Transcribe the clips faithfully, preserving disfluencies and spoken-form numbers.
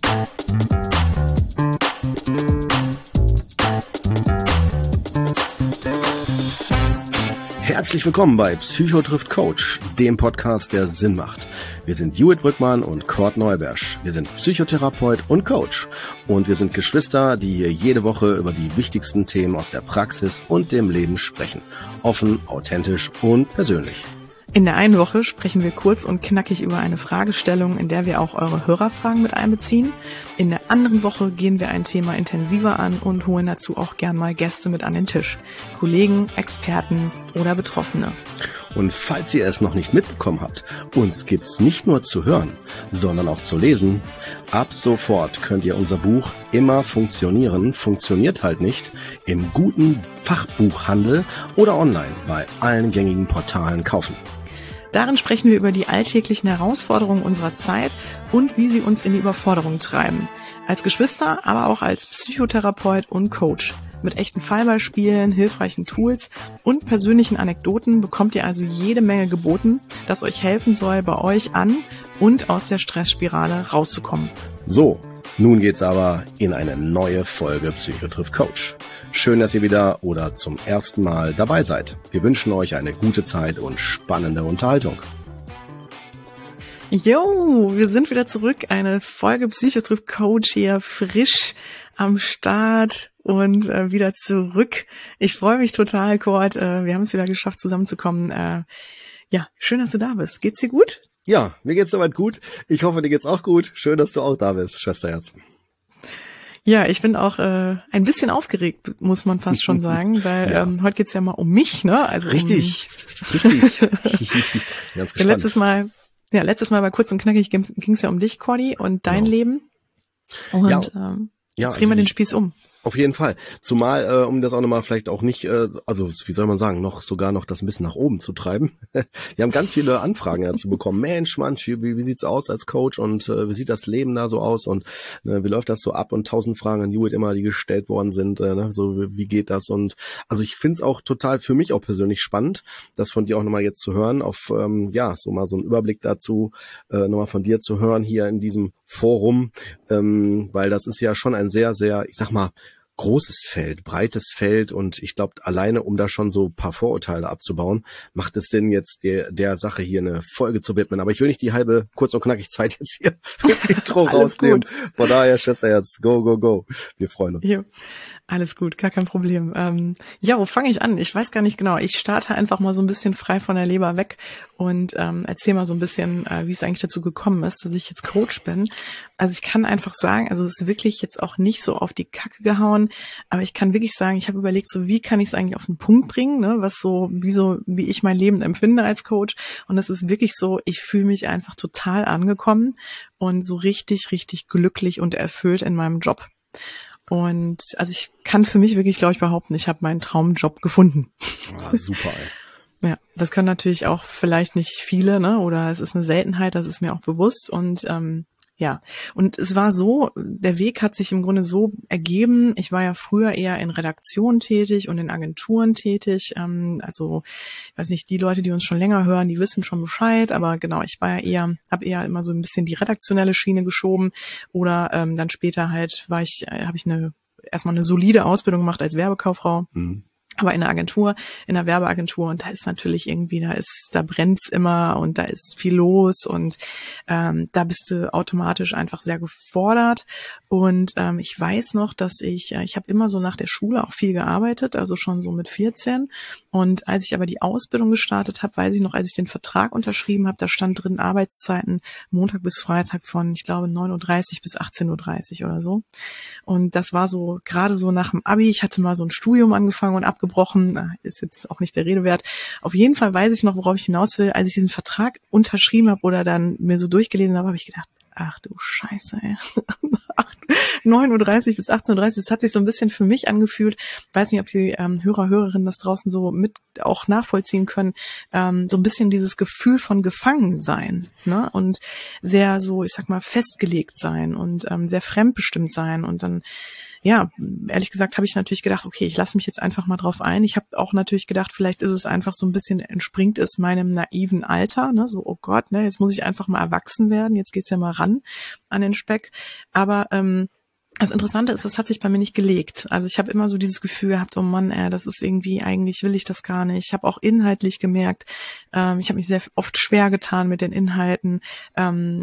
Herzlich willkommen bei Psycho trifft Coach, dem Podcast, der Sinn macht. Wir sind Judith Brückmann und Kurt Neubersch. Wir sind Psychotherapeut und Coach. Und wir sind Geschwister, die hier jede Woche über die wichtigsten Themen aus der Praxis und dem Leben sprechen. Offen, authentisch und persönlich. In der einen Woche sprechen wir kurz und knackig über eine Fragestellung, in der wir auch eure Hörerfragen mit einbeziehen. In der anderen Woche gehen wir ein Thema intensiver an und holen dazu auch gern mal Gäste mit an den Tisch. Kollegen, Experten oder Betroffene. Und falls ihr es noch nicht mitbekommen habt, uns gibt's nicht nur zu hören, sondern auch zu lesen. Ab sofort könnt ihr unser Buch Immer funktionieren, funktioniert halt nicht, im guten Fachbuchhandel oder online bei allen gängigen Portalen kaufen. Darin sprechen wir über die alltäglichen Herausforderungen unserer Zeit und wie sie uns in die Überforderung treiben. Als Geschwister, aber auch als Psychotherapeut und Coach. Mit echten Fallbeispielen, hilfreichen Tools und persönlichen Anekdoten bekommt ihr also jede Menge geboten, das euch helfen soll, bei euch an und aus der Stressspirale rauszukommen. So, nun geht's aber in eine neue Folge Psycho trifft Coach. Schön, dass ihr wieder oder zum ersten Mal dabei seid. Wir wünschen euch eine gute Zeit und spannende Unterhaltung. Jo, wir sind wieder zurück. Eine Folge Psycho trifft Coach hier frisch am Start und äh, wieder zurück. Ich freue mich total, Kurt. Äh, wir haben es wieder geschafft, zusammenzukommen. Äh, ja, schön, dass du da bist. Geht's dir gut? Ja, mir geht's soweit gut. Ich hoffe, dir geht's auch gut. Schön, dass du auch da bist, Schwesterherz. Ja, ich bin auch äh, ein bisschen aufgeregt, muss man fast schon sagen, weil ja. ähm, heute geht's ja mal um mich, ne? Also richtig, um, richtig. Ganz gespannt. Ja, letztes Mal, ja, letztes Mal bei Kurz und Knackig ging's, ging's ja um dich, Cordy, und dein genau. Leben. Und ja. ähm, Ja, jetzt drehen wir also den Spieß um. Auf jeden Fall. Zumal, äh, um das auch nochmal vielleicht auch nicht, äh, also wie soll man sagen, noch sogar noch das ein bisschen nach oben zu treiben. Wir haben ganz viele Anfragen dazu bekommen. Mensch, Mann, wie, wie sieht's aus als Coach und äh, wie sieht das Leben da so aus und äh, wie läuft das so ab und tausend Fragen an Judith immer, die gestellt worden sind. Äh, ne? So wie, wie geht das? Und also ich find's auch total für mich auch persönlich spannend, das von dir auch nochmal jetzt zu hören, auf ähm, ja so mal so einen Überblick dazu äh, nochmal von dir zu hören hier in diesem Forum, ähm, weil das ist ja schon ein sehr, sehr, ich sag mal, großes Feld, breites Feld und ich glaube, alleine, um da schon so ein paar Vorurteile abzubauen, macht es Sinn, jetzt der, der Sache hier eine Folge zu widmen. Aber ich will nicht die halbe kurz und knackig Zeit jetzt hier fürs Intro rausnehmen. Gut. Von daher, Schwesterherz, go, go, go. Wir freuen uns. Jo. Alles gut, gar kein Problem. Ähm, ja, wo fange ich an? Ich weiß gar nicht genau. Ich starte einfach mal so ein bisschen frei von der Leber weg und ähm, erzähle mal so ein bisschen, äh, wie es eigentlich dazu gekommen ist, dass ich jetzt Coach bin. Also ich kann einfach sagen, also es ist wirklich jetzt auch nicht so auf die Kacke gehauen, aber ich kann wirklich sagen, ich habe überlegt, so wie kann ich es eigentlich auf den Punkt bringen, ne? Was so, wie so, wie ich mein Leben empfinde als Coach. Und es ist wirklich so, ich fühle mich einfach total angekommen und so richtig, richtig glücklich und erfüllt in meinem Job. Und also ich kann für mich wirklich, glaube ich, behaupten, ich habe meinen Traumjob gefunden. Ah, super, ey. Ja, das können natürlich auch vielleicht nicht viele, ne? Oder es ist eine Seltenheit, das ist mir auch bewusst. Und ähm, ja, und es war so, der Weg hat sich im Grunde so ergeben. Ich war ja früher eher in Redaktionen tätig und in Agenturen tätig. Ähm, also, ich weiß nicht, die Leute, die uns schon länger hören, die wissen schon Bescheid. Aber genau, ich war ja eher, habe eher immer so ein bisschen die redaktionelle Schiene geschoben. Oder ähm, dann später halt war ich, äh, habe ich eine erstmal eine solide Ausbildung gemacht als Werbekauffrau. Mhm. Aber in der Agentur, in der Werbeagentur, und da ist natürlich irgendwie, da ist, da brennt's immer und da ist viel los und ähm, da bist du automatisch einfach sehr gefordert. Und ähm, ich weiß noch, dass ich, äh, ich habe immer so nach der Schule auch viel gearbeitet, also schon so mit vierzehn. Und als ich aber die Ausbildung gestartet habe, weiß ich noch, als ich den Vertrag unterschrieben habe, da stand drin Arbeitszeiten Montag bis Freitag von, ich glaube, neun Uhr dreißig bis achtzehn Uhr dreißig oder so. Und das war so gerade so nach dem Abi. Ich hatte mal so ein Studium angefangen und abgebrochen. Ist jetzt auch nicht der Rede wert. Auf jeden Fall weiß ich noch, worauf ich hinaus will. Als ich diesen Vertrag unterschrieben habe oder dann mir so durchgelesen habe, habe ich gedacht, ach du Scheiße, ey. neun Uhr dreißig bis achtzehn Uhr dreißig, das hat sich so ein bisschen für mich angefühlt. Ich weiß nicht, ob die ähm, Hörer, Hörerinnen das draußen so mit auch nachvollziehen können. Ähm, so ein bisschen dieses Gefühl von Gefangensein, ne? Und sehr so, ich sag mal, festgelegt sein und ähm, sehr fremdbestimmt sein. Und dann ja, ehrlich gesagt habe ich natürlich gedacht, okay, ich lasse mich jetzt einfach mal drauf ein. Ich habe auch natürlich gedacht, vielleicht ist es einfach so ein bisschen, entspringt es meinem naiven Alter, ne, so, oh Gott, ne, jetzt muss ich einfach mal erwachsen werden, jetzt geht's ja mal ran an den Speck. Aber ähm, das Interessante ist, das hat sich bei mir nicht gelegt. Also ich habe immer so dieses Gefühl gehabt, oh Mann, ey, das ist irgendwie, eigentlich will ich das gar nicht. Ich habe auch inhaltlich gemerkt, ähm, ich habe mich sehr oft schwer getan mit den Inhalten, ähm,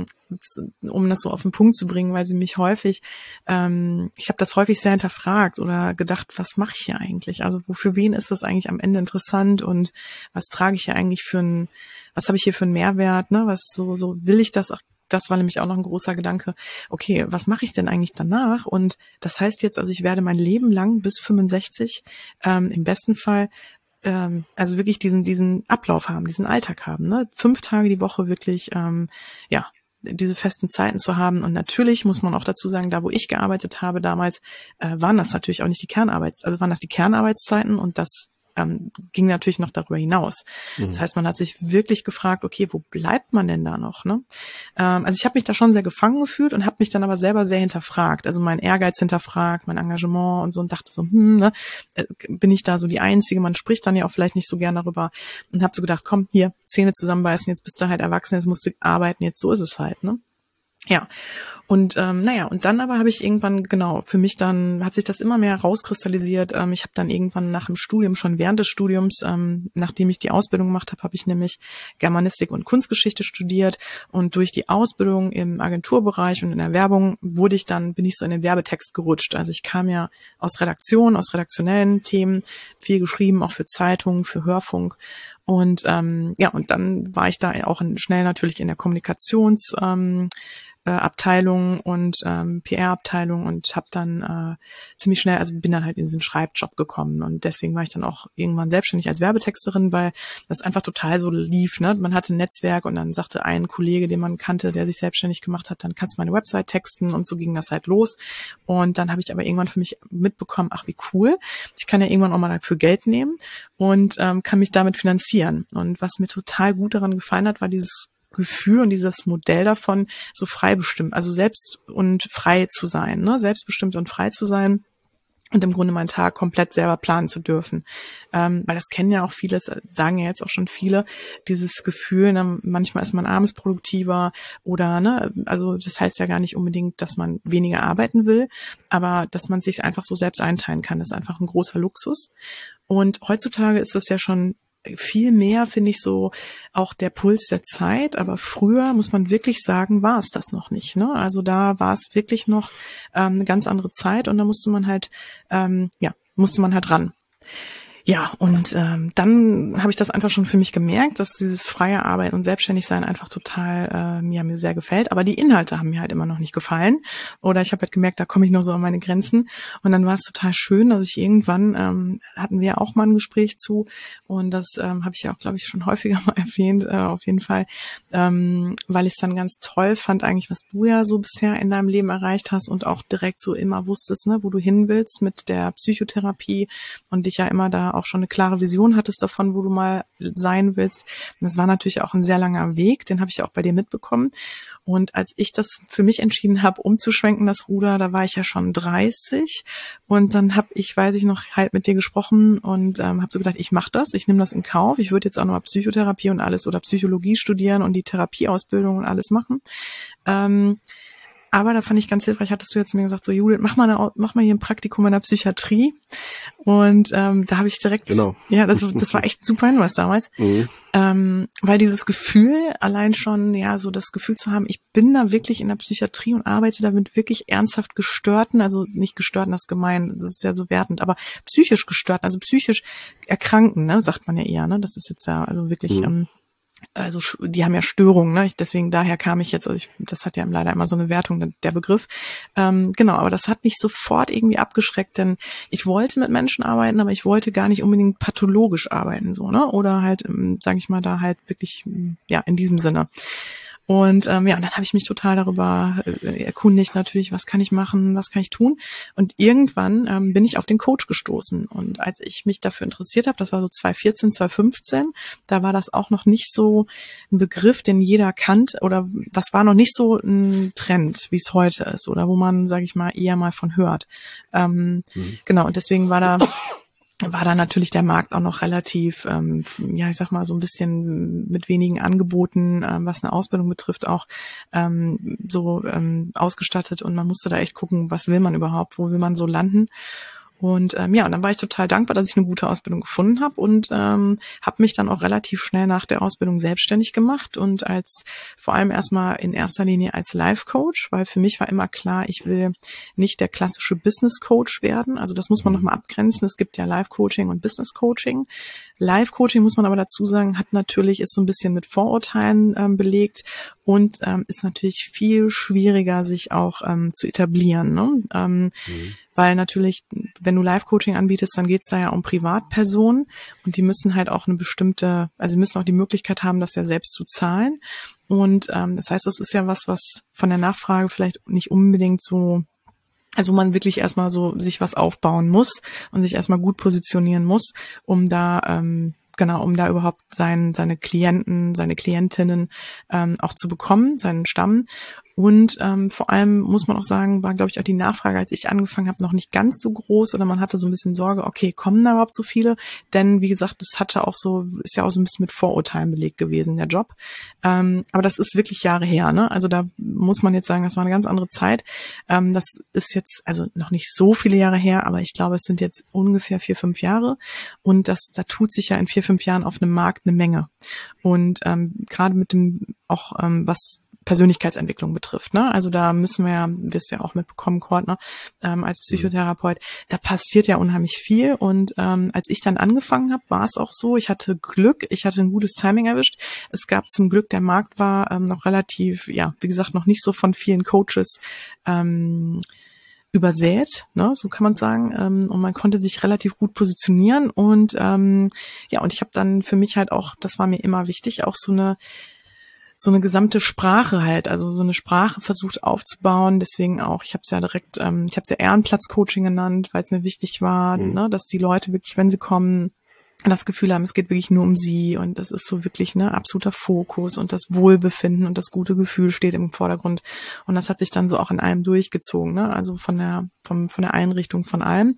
um das so auf den Punkt zu bringen, weil sie mich häufig, ähm, ich habe das häufig sehr hinterfragt oder gedacht, was mache ich hier eigentlich? Also wo, für wen ist das eigentlich am Ende interessant und was trage ich hier eigentlich für ein, was habe ich hier für einen Mehrwert? Ne? Was so, so will ich das auch? Das war nämlich auch noch ein großer Gedanke. Okay, was mache ich denn eigentlich danach? Und das heißt jetzt, also ich werde mein Leben lang bis fünfundsechzig ähm, im besten Fall ähm, also wirklich diesen diesen Ablauf haben, diesen Alltag haben, ne? Fünf Tage die Woche wirklich, ähm, ja, diese festen Zeiten zu haben. Und natürlich muss man auch dazu sagen, da wo ich gearbeitet habe damals, äh, waren das natürlich auch nicht die Kernarbeits, also waren das die Kernarbeitszeiten und das Ähm, ging natürlich noch darüber hinaus. Mhm. Das heißt, man hat sich wirklich gefragt, okay, wo bleibt man denn da noch? Ne? Ähm, also ich habe mich da schon sehr gefangen gefühlt und habe mich dann aber selber sehr hinterfragt, also mein Ehrgeiz hinterfragt, mein Engagement und so und dachte so, hm, ne, bin ich da so die Einzige? Man spricht dann ja auch vielleicht nicht so gern darüber und habe so gedacht, komm, hier, Zähne zusammenbeißen, jetzt bist du halt erwachsen, jetzt musst du arbeiten, jetzt so ist es halt, ne? Ja, und ähm, naja, und dann aber habe ich irgendwann, genau, für mich dann hat sich das immer mehr rauskristallisiert. Ähm, ich habe dann irgendwann nach dem Studium, schon während des Studiums, ähm, nachdem ich die Ausbildung gemacht habe, habe ich nämlich Germanistik und Kunstgeschichte studiert und durch die Ausbildung im Agenturbereich und in der Werbung wurde ich dann, bin ich so in den Werbetext gerutscht. Also ich kam ja aus Redaktion, aus redaktionellen Themen, viel geschrieben, auch für Zeitungen, für Hörfunk. Und ähm, ja, und dann war ich da auch in, schnell natürlich in der Kommunikations ähm, Abteilung und ähm, P R-Abteilung und habe dann äh, ziemlich schnell, also bin dann halt in diesen Schreibjob gekommen und deswegen war ich dann auch irgendwann selbstständig als Werbetexterin, weil das einfach total so lief, ne? Man hatte ein Netzwerk und dann sagte ein Kollege, den man kannte, der sich selbstständig gemacht hat, dann kannst du meine Website texten und so ging das halt los und dann habe ich aber irgendwann für mich mitbekommen, ach wie cool, ich kann ja irgendwann auch mal dafür Geld nehmen und ähm, kann mich damit finanzieren und was mir total gut daran gefallen hat, war dieses Gefühl und dieses Modell davon, so frei bestimmt, also selbst und frei zu sein, ne, selbstbestimmt und frei zu sein und im Grunde meinen Tag komplett selber planen zu dürfen. Ähm, weil das kennen ja auch viele, das sagen ja jetzt auch schon viele, dieses Gefühl, ne, manchmal ist man abends produktiver oder, ne, also das heißt ja gar nicht unbedingt, dass man weniger arbeiten will, aber dass man sich einfach so selbst einteilen kann, das ist einfach ein großer Luxus. Und heutzutage ist das ja schon viel mehr, finde ich, so auch der Puls der Zeit, aber früher, muss man wirklich sagen, war es das noch nicht, ne? Also da war es wirklich noch ähm, eine ganz andere Zeit und da musste man halt, ähm, ja, musste man halt ran. Ja, und ähm, dann habe ich das einfach schon für mich gemerkt, dass dieses freie Arbeiten und Selbstständigsein einfach total äh, mir, mir sehr gefällt. Aber die Inhalte haben mir halt immer noch nicht gefallen. Oder ich habe halt gemerkt, da komme ich noch so an meine Grenzen. Und dann war es total schön, dass ich irgendwann, ähm, hatten wir auch mal ein Gespräch zu. Und das ähm, habe ich ja auch, glaube ich, schon häufiger mal erwähnt, äh, auf jeden Fall. Ähm, weil ich es dann ganz toll fand, eigentlich, was du ja so bisher in deinem Leben erreicht hast und auch direkt so immer wusstest, ne, wo du hin willst mit der Psychotherapie und dich ja immer da auch schon eine klare Vision hattest davon, wo du mal sein willst. Und das war natürlich auch ein sehr langer Weg, den habe ich auch bei dir mitbekommen. Und als ich das für mich entschieden habe, umzuschwenken, das Ruder, da war ich ja schon dreißig. Und dann habe ich, weiß ich noch, halt mit dir gesprochen und ähm, habe so gedacht, ich mache das, ich nehme das in Kauf. Ich würde jetzt auch nochmal Psychotherapie und alles oder Psychologie studieren und die Therapieausbildung und alles machen. Ähm, Aber da fand ich ganz hilfreich, hattest du jetzt mir gesagt, so Judith, mach mal, eine, mach mal hier ein Praktikum in der Psychiatrie. Und ähm, da habe ich direkt, genau. ja, das, das war echt super Hinweis damals, mhm. ähm, weil dieses Gefühl, allein schon, ja, so das Gefühl zu haben, ich bin da wirklich in der Psychiatrie und arbeite da mit wirklich ernsthaft Gestörten, also nicht Gestörten, das ist gemein, das ist ja so wertend, aber psychisch Gestörten, also psychisch Erkrankten, ne, sagt man ja eher, ne, das ist jetzt ja also wirklich, mhm. ähm, also die haben ja Störungen, ne? Ich, deswegen daher kam ich jetzt, also ich, das hat ja leider immer so eine Wertung, der Begriff. Ähm, genau, aber das hat mich sofort irgendwie abgeschreckt, denn ich wollte mit Menschen arbeiten, aber ich wollte gar nicht unbedingt pathologisch arbeiten, so, ne? Oder halt, ähm, sage ich mal, da halt wirklich, ja, in diesem Sinne. Und ähm, ja, und dann habe ich mich total darüber äh, erkundigt natürlich, was kann ich machen, was kann ich tun. Und irgendwann ähm, bin ich auf den Coach gestoßen. Und als ich mich dafür interessiert habe, das war so zwanzig vierzehn, zwanzig fünfzehn, da war das auch noch nicht so ein Begriff, den jeder kannte, oder das war noch nicht so ein Trend, wie es heute ist, oder wo man, sage ich mal, eher mal von hört. Ähm, mhm. Genau, und deswegen war da war da natürlich der Markt auch noch relativ, ähm, ja, ich sag mal, so ein bisschen mit wenigen Angeboten, ähm, was eine Ausbildung betrifft, auch ähm, so ähm, ausgestattet, und man musste da echt gucken, was will man überhaupt, wo will man so landen. Und ähm, ja, und dann war ich total dankbar, dass ich eine gute Ausbildung gefunden habe, und ähm, habe mich dann auch relativ schnell nach der Ausbildung selbstständig gemacht, und als vor allem erstmal in erster Linie als Life Coach, weil für mich war immer klar, ich will nicht der klassische Business Coach werden. Also das muss man nochmal abgrenzen. Es gibt ja Life Coaching und Business Coaching. Life Coaching, muss man aber dazu sagen, hat natürlich, ist so ein bisschen mit Vorurteilen ähm, belegt, und ähm, ist natürlich viel schwieriger, sich auch ähm, zu etablieren, ne? Ähm, mhm. Weil natürlich, wenn du Life-Coaching anbietest, dann geht's da ja um Privatpersonen, und die müssen halt auch eine bestimmte, also sie müssen auch die Möglichkeit haben, das ja selbst zu zahlen. Und ähm, das heißt, das ist ja was, was von der Nachfrage vielleicht nicht unbedingt so, also wo man wirklich erstmal so sich was aufbauen muss und sich erstmal gut positionieren muss, um da ähm, genau, um da überhaupt sein, seine Klienten, seine Klientinnen ähm, auch zu bekommen, seinen Stamm. Und ähm, vor allem muss man auch sagen, war, glaube ich, auch die Nachfrage, als ich angefangen habe, noch nicht ganz so groß, oder man hatte so ein bisschen Sorge, okay, kommen da überhaupt so viele? Denn wie gesagt, das hatte auch so, ist ja auch so ein bisschen mit Vorurteilen belegt gewesen, der Job. Ähm, aber das ist wirklich Jahre her, ne? Also da muss man jetzt sagen, das war eine ganz andere Zeit. Ähm, das ist jetzt, also noch nicht so viele Jahre her, aber ich glaube, es sind jetzt ungefähr vier, fünf Jahre. Und das, da tut sich ja in vier, fünf Jahren auf einem Markt eine Menge. Und ähm, gerade mit dem, auch ähm, was Persönlichkeitsentwicklung betrifft, ne? Also da müssen wir ja, wirst du ja auch mitbekommen, Kurt, ne? Ähm, als Psychotherapeut, da passiert ja unheimlich viel, und ähm, als ich dann angefangen habe, war es auch so, ich hatte Glück, ich hatte ein gutes Timing erwischt. Es gab zum Glück, der Markt war ähm, noch relativ, ja, wie gesagt, noch nicht so von vielen Coaches ähm, übersät, ne, so kann man sagen, ähm, und man konnte sich relativ gut positionieren, und ähm, ja, und ich habe dann für mich halt auch, das war mir immer wichtig, auch so eine so eine gesamte Sprache halt, also so eine Sprache versucht aufzubauen. Deswegen auch, ich habe es ja direkt, ähm, ich habe es ja Ehrenplatz-Coaching genannt, weil es mir wichtig war, mhm. ne, dass die Leute wirklich, wenn sie kommen, das Gefühl haben, es geht wirklich nur um sie, und es ist so wirklich ne absoluter Fokus, und das Wohlbefinden und das gute Gefühl steht im Vordergrund, und das hat sich dann so auch in allem durchgezogen, ne, also von der vom von der Einrichtung von allem.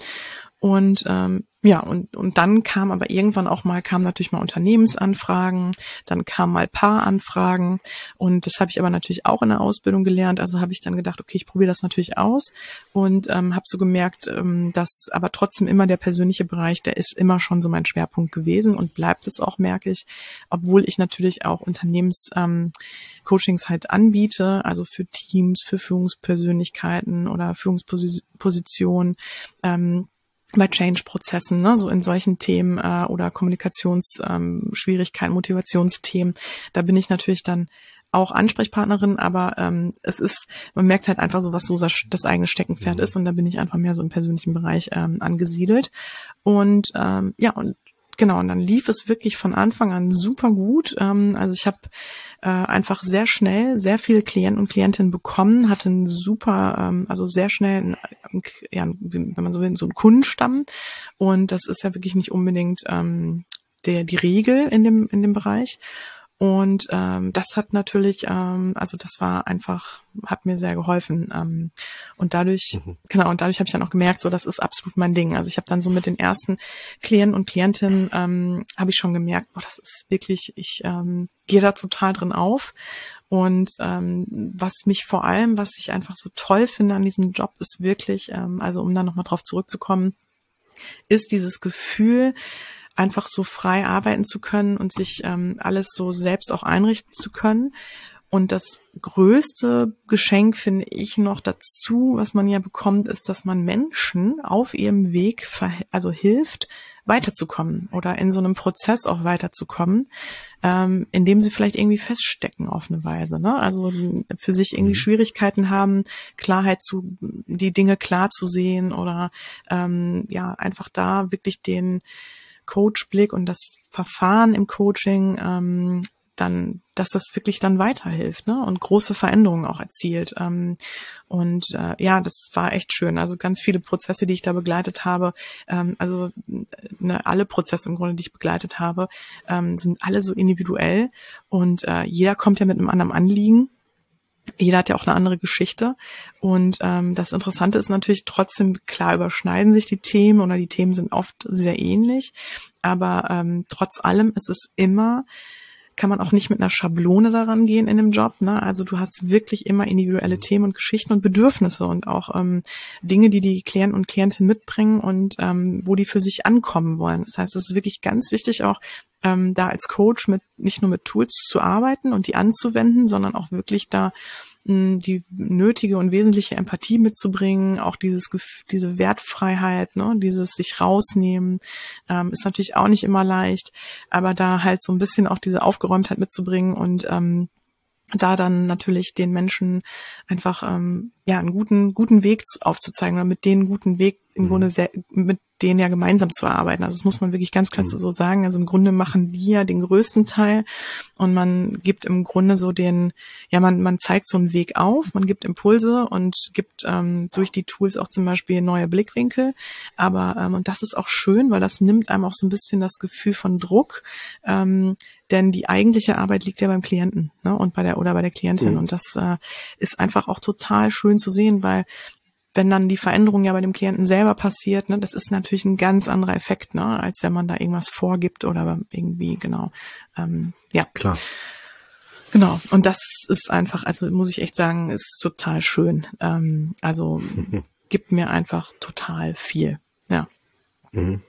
Und ähm, ja, und und dann kam aber irgendwann auch mal, kamen natürlich mal Unternehmensanfragen, dann kamen mal Paaranfragen, und das habe ich aber natürlich auch in der Ausbildung gelernt, also habe ich dann gedacht, okay, ich probiere das natürlich aus, und ähm, habe so gemerkt, ähm, dass aber trotzdem immer der persönliche Bereich, der ist immer schon so mein Schwerpunkt gewesen und bleibt es auch, merke ich, obwohl ich natürlich auch Unternehmens ähm, Coachings halt anbiete, also für Teams, für Führungspersönlichkeiten oder Führungspositionen, ähm, bei Change-Prozessen, ne, so in solchen Themen äh, oder Kommunikationsschwierigkeiten, ähm, Motivationsthemen, da bin ich natürlich dann auch Ansprechpartnerin, aber ähm, es ist, man merkt halt einfach so, was so das eigene Steckenpferd mhm. ist, und da bin ich einfach mehr so im persönlichen Bereich ähm, angesiedelt. Und ähm, ja, und genau, und dann lief es wirklich von Anfang an super gut. Ähm, also ich habe äh, einfach sehr schnell sehr viele Klienten und Klientinnen bekommen, hatte einen super, ähm, also sehr schnell, einen, ja, wenn man so will, so einen Kundenstamm. Und das ist ja wirklich nicht unbedingt ähm, der die Regel in dem in dem Bereich. Und ähm, das hat natürlich, ähm, also das war einfach, hat mir sehr geholfen. Ähm, und dadurch, mhm. genau, und dadurch habe ich dann auch gemerkt, so das ist absolut mein Ding. Also ich habe dann so mit den ersten Klienten und Klientinnen, ähm, habe ich schon gemerkt, boah, das ist wirklich, ich ähm, gehe da total drin auf. Und ähm, was mich vor allem, was ich einfach so toll finde an diesem Job, ist wirklich, ähm, also um da nochmal drauf zurückzukommen, ist dieses Gefühl, einfach so frei arbeiten zu können und sich ähm, alles so selbst auch einrichten zu können. Und das größte Geschenk finde ich noch dazu, was man ja bekommt, ist, dass man Menschen auf ihrem Weg verh- also hilft, weiterzukommen oder in so einem Prozess auch weiterzukommen, ähm, indem sie vielleicht irgendwie feststecken auf eine Weise, ne? Also für sich irgendwie mhm. Schwierigkeiten haben, Klarheit zu, die Dinge klar zu sehen oder ähm, ja einfach da wirklich den Coachblick und das Verfahren im Coaching, ähm, dann, dass das wirklich dann weiterhilft, ne, und große Veränderungen auch erzielt. Ähm, und äh, ja, das war echt schön. Also ganz viele Prozesse, die ich da begleitet habe, ähm, also ne, alle Prozesse im Grunde, die ich begleitet habe, ähm, sind alle so individuell und äh, jeder kommt ja mit einem anderen Anliegen. Jeder hat ja auch eine andere Geschichte und ähm, das Interessante ist natürlich trotzdem, klar überschneiden sich die Themen oder die Themen sind oft sehr ähnlich, aber ähm, trotz allem ist es immer, kann man auch nicht mit einer Schablone daran gehen in dem Job, ne? Also du hast wirklich immer individuelle Themen und Geschichten und Bedürfnisse und auch ähm, Dinge, die die Klienten und Klientinnen mitbringen und ähm, wo die für sich ankommen wollen. Das heißt, es ist wirklich ganz wichtig auch, ähm, da als Coach mit nicht nur mit Tools zu arbeiten und die anzuwenden, sondern auch wirklich da mh, die nötige und wesentliche Empathie mitzubringen, auch dieses Gef- diese Wertfreiheit, ne, dieses sich rausnehmen, ähm, ist natürlich auch nicht immer leicht, aber da halt so ein bisschen auch diese Aufgeräumtheit mitzubringen und ähm, da dann natürlich den Menschen einfach ähm, ja einen guten guten Weg zu, aufzuzeigen oder mit denen einen guten Weg im mhm. Grunde sehr, mit denen ja gemeinsam zu erarbeiten. Also das muss man wirklich ganz klar mhm. so sagen. Also im Grunde machen die ja den größten Teil und man gibt im Grunde so den, ja man man zeigt so einen Weg auf, man gibt Impulse und gibt ähm, durch die Tools auch zum Beispiel neue Blickwinkel. Aber ähm, und das ist auch schön, weil das nimmt einem auch so ein bisschen das Gefühl von Druck. Ähm, Denn die eigentliche Arbeit liegt ja beim Klienten, ne, und bei der oder bei der Klientin. Mhm. Und das äh, ist einfach auch total schön zu sehen, weil wenn dann die Veränderung ja bei dem Klienten selber passiert, ne, das ist natürlich ein ganz anderer Effekt, ne, als wenn man da irgendwas vorgibt oder irgendwie, genau, ähm, ja. Klar. Genau. Und das ist einfach, also muss ich echt sagen, ist total schön. Ähm, also mhm. gibt mir einfach total viel, ja. Mhm.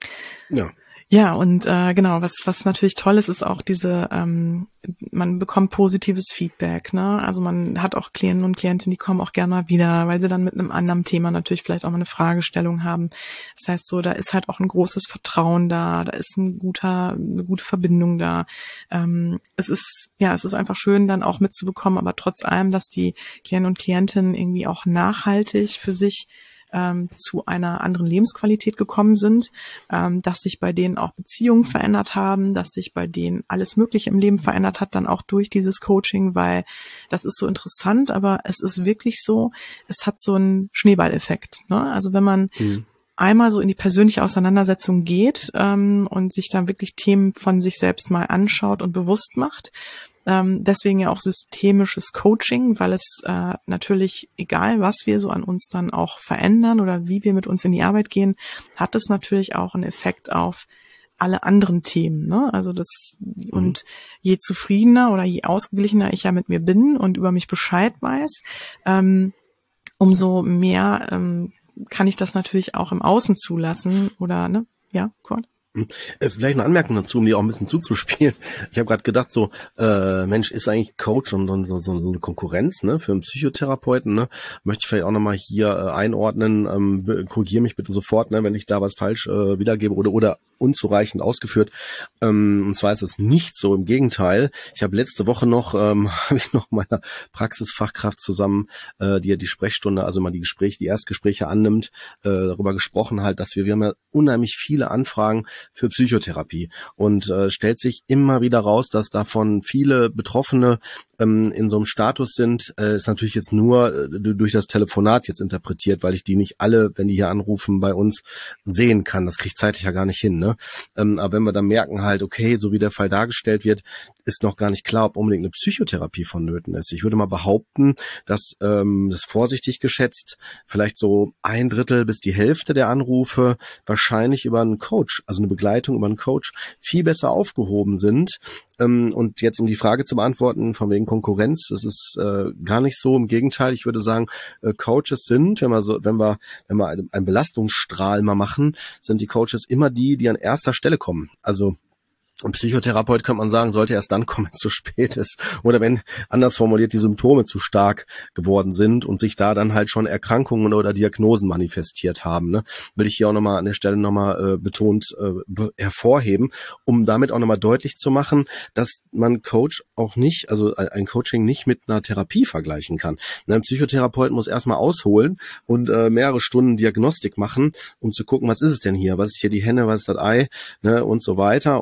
Ja. Ja, und äh, genau, was was natürlich toll ist, ist auch diese, ähm, man bekommt positives Feedback, ne? Also man hat auch Klienten und Klientinnen, die kommen auch gerne mal wieder, weil sie dann mit einem anderen Thema natürlich vielleicht auch mal eine Fragestellung haben. Das heißt so, da ist halt auch ein großes Vertrauen da, da ist ein guter, eine gute Verbindung da. Ähm, es ist, ja, es ist einfach schön, dann auch mitzubekommen, aber trotz allem, dass die Klienten und Klientinnen irgendwie auch nachhaltig für sich Ähm, zu einer anderen Lebensqualität gekommen sind, ähm, dass sich bei denen auch Beziehungen verändert haben, dass sich bei denen alles Mögliche im Leben verändert hat, dann auch durch dieses Coaching, weil das ist so interessant, aber es ist wirklich so, es hat so einen Schneeballeffekt, ne? Also wenn man mhm. einmal so in die persönliche Auseinandersetzung geht ähm, und sich dann wirklich Themen von sich selbst mal anschaut und bewusst macht, Ähm, deswegen ja auch systemisches Coaching, weil es äh, natürlich, egal was wir so an uns dann auch verändern oder wie wir mit uns in die Arbeit gehen, hat es natürlich auch einen Effekt auf alle anderen Themen, ne? Also das, mhm. und je zufriedener oder je ausgeglichener ich ja mit mir bin und über mich Bescheid weiß, ähm, umso mehr ähm, kann ich das natürlich auch im Außen zulassen oder, ne? Ja, Kurt? Vielleicht eine Anmerkung dazu, um dir auch ein bisschen zuzuspielen. Ich habe gerade gedacht, so äh, Mensch, ist eigentlich Coach und dann so, so, so eine Konkurrenz, ne, für einen Psychotherapeuten, ne? Möchte ich vielleicht auch nochmal hier äh, einordnen. Ähm, korrigiere mich bitte sofort, ne, wenn ich da was falsch äh, wiedergebe oder oder unzureichend ausgeführt. Ähm, und zwar ist es nicht so, im Gegenteil. Ich habe letzte Woche noch, ähm, habe ich noch meiner Praxisfachkraft zusammen, äh, die ja die Sprechstunde, also mal die Gespräche, die Erstgespräche annimmt, äh, darüber gesprochen halt, dass wir, wir haben ja unheimlich viele Anfragen für Psychotherapie und äh, stellt sich immer wieder raus, dass davon viele Betroffene ähm, in so einem Status sind, äh, ist natürlich jetzt nur äh, durch das Telefonat jetzt interpretiert, weil ich die nicht alle, wenn die hier anrufen, bei uns sehen kann. Das kriege ich zeitlich ja gar nicht hin, ne? Ähm, aber wenn wir dann merken halt, okay, so wie der Fall dargestellt wird, ist noch gar nicht klar, ob unbedingt eine Psychotherapie vonnöten ist. Ich würde mal behaupten, dass ähm, das vorsichtig geschätzt vielleicht so ein Drittel bis die Hälfte der Anrufe wahrscheinlich über einen Coach, also eine Begleitung über einen Coach, viel besser aufgehoben sind. Ähm, und jetzt, um die Frage zu beantworten, von wegen Konkurrenz, das ist äh, gar nicht so. Im Gegenteil, ich würde sagen, äh, Coaches sind, wenn wir so, wenn wir, wenn wir einen, einen Belastungsstrahl mal machen, sind die Coaches immer die, die an erster Stelle kommen. Also ein Psychotherapeut könnte man sagen, sollte erst dann kommen, wenn es zu spät ist. Oder wenn, anders formuliert, die Symptome zu stark geworden sind und sich da dann halt schon Erkrankungen oder Diagnosen manifestiert haben. Ne? Will ich hier auch nochmal an der Stelle nochmal äh, betont äh, hervorheben, um damit auch nochmal deutlich zu machen, dass man Coach auch nicht, also ein Coaching nicht mit einer Therapie vergleichen kann. Ein Psychotherapeut muss erstmal ausholen und äh, mehrere Stunden Diagnostik machen, um zu gucken, was ist es denn hier? Was ist hier die Henne, was ist das Ei? Ne? Und so weiter. Und da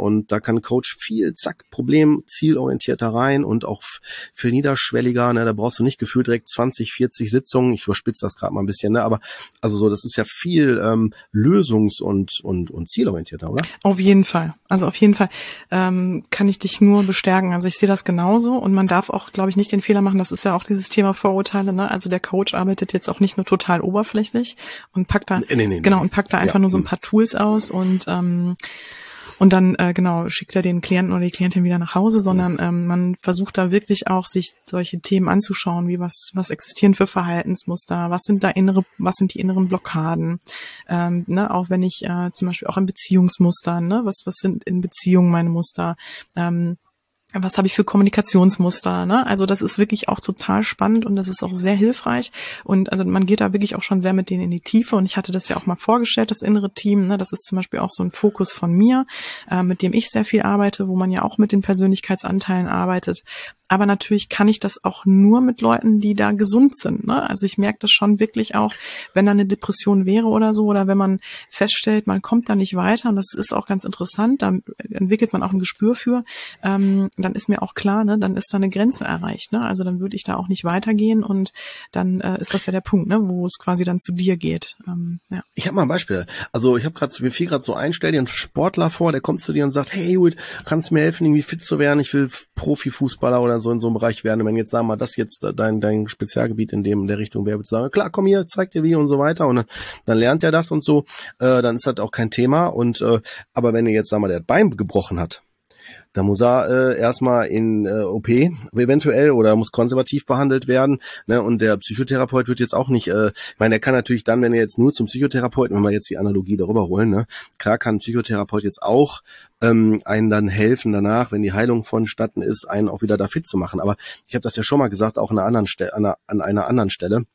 kann Coach viel, zack, Problem, zielorientierter rein und auch viel niederschwelliger, ne, da brauchst du nicht gefühlt direkt zwanzig, vierzig Sitzungen, ich überspitze das gerade mal ein bisschen, ne, aber also so, das ist ja viel ähm, lösungs- und, und, und zielorientierter, oder? Auf jeden Fall, also auf jeden Fall ähm, kann ich dich nur bestärken, also ich sehe das genauso und man darf auch, glaube ich, nicht den Fehler machen, das ist ja auch dieses Thema Vorurteile, ne, also der Coach arbeitet jetzt auch nicht nur total oberflächlich und packt da, nee, nee, nee, genau, nee. und packt da einfach ja. nur so ein paar Tools aus und ähm, Und dann, äh, genau, schickt er den Klienten oder die Klientin wieder nach Hause, sondern ähm, man versucht da wirklich auch, sich solche Themen anzuschauen, wie was was existieren für Verhaltensmuster, was sind da innere, was sind die inneren Blockaden, ähm, ne, auch wenn ich äh, zum Beispiel auch in Beziehungsmustern, ne, was was sind in Beziehungen meine Muster, ähm, was habe ich für Kommunikationsmuster, ne? Also das ist wirklich auch total spannend und das ist auch sehr hilfreich und also man geht da wirklich auch schon sehr mit denen in die Tiefe und ich hatte das ja auch mal vorgestellt, das innere Team, ne? Das ist zum Beispiel auch so ein Fokus von mir, äh, mit dem ich sehr viel arbeite, wo man ja auch mit den Persönlichkeitsanteilen arbeitet. Aber natürlich kann ich das auch nur mit Leuten, die da gesund sind, ne? Also ich merke das schon wirklich auch, wenn da eine Depression wäre oder so oder wenn man feststellt, man kommt da nicht weiter und das ist auch ganz interessant, da entwickelt man auch ein Gespür für, ähm, dann ist mir auch klar, ne, dann ist da eine Grenze erreicht, ne? Also dann würde ich da auch nicht weitergehen und dann äh, ist das ja der Punkt, ne, wo es quasi dann zu dir geht. Ähm, ja. Ich habe mal ein Beispiel. Also ich habe gerade, mir fiel gerade so ein, stell dir einen Sportler vor, der kommt zu dir und sagt, hey Jud, kannst du mir helfen, irgendwie fit zu werden? Ich will Profifußballer oder so in so einem Bereich werden. Und wenn jetzt, sagen wir mal, das jetzt dein dein Spezialgebiet in dem in der Richtung wäre, würde ich sagen, klar, komm hier, zeig dir wie und so weiter. Und dann, dann lernt er das und so. Äh, dann ist das auch kein Thema. Und äh, aber wenn er jetzt, sagen wir mal, der Bein gebrochen hat, da muss er äh, erstmal in äh, O P eventuell oder muss konservativ behandelt werden. Ne? Und der Psychotherapeut wird jetzt auch nicht, äh, ich meine, er kann natürlich dann, wenn er jetzt nur zum Psychotherapeuten, wenn wir jetzt die Analogie darüber holen, ne, klar kann ein Psychotherapeut jetzt auch ähm, einen dann helfen danach, wenn die Heilung vonstatten ist, einen auch wieder da fit zu machen. Aber ich habe das ja schon mal gesagt, auch an einer anderen Stelle, an einer, an einer anderen Stelle.